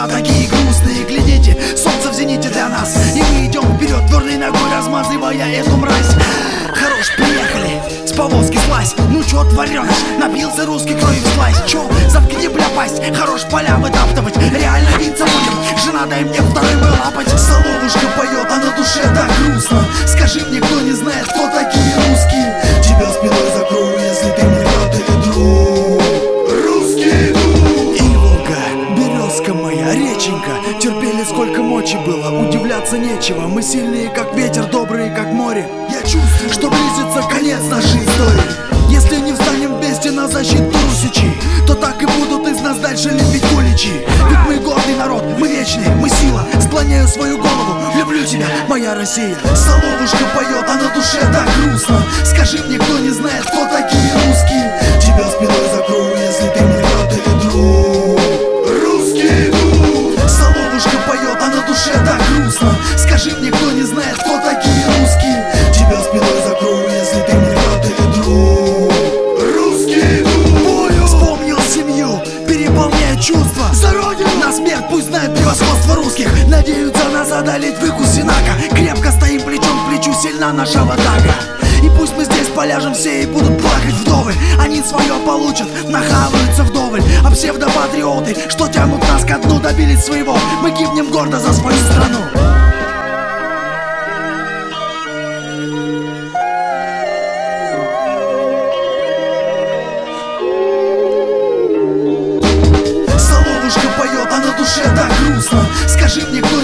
глаза такие грустные. Глядите, солнце в зените для нас, и мы идем вперед, твердой ногой размазывая эту мразь. Хорош, приехали, с повозки слазь. Ну чё творёшь? Напился русский крови вслазь. Чё, заткни, бля, пасть. Хорош поля вытаптывать, реально биться будем. Жена, дай мне второй мой лапать. Соловушка поет, а на душе так грустно. Скажи мне, кто не знает, кто такие русские? Тебя спиной закрою, если ты мне брат или друг. Русский дух. И Волга, березка моя, реченька. Терпели сколько мочи было, удивляться нечего. Мы сильные, как ветер, добрые, как море. Я чувствую, что близится конец нашей истории. Если не встанем вместе на защиту русичей, то так и будут из нас дальше лепить куличи. Ведь мы гордый народ, мы вечные, мы сила. Склоняю свою голову, люблю тебя, моя Россия. Соловушка поет, а на душе так грустно. Скажи мне, кто не знает, кто такие русские? Тебя спиной закрою, если ты мне брат или друг. Русский дух. Соловушка поет, а на душе так грустно. Скажи мне, кто не знает, кто такие русские? Тебя спиной закрою, если ты мне брат или друг. Русский дух. Вспомнил семью, переполняя чувства за родину. На смерть пусть знают превосходство русских. Надеются нас одолеть в ику Синака. Крепко стоим плечом к плечу, сильна наша ватага. И пусть мы здесь поляжем все и будут плакать вдовы. Они свое получат, нахаваются вдоволь. А псевдопатриоты, что тянут нас ко дну, добились своего. Мы гибнем гордо за свою страну. Соловушка поет, а на душе так грустно. Скажи мне, кто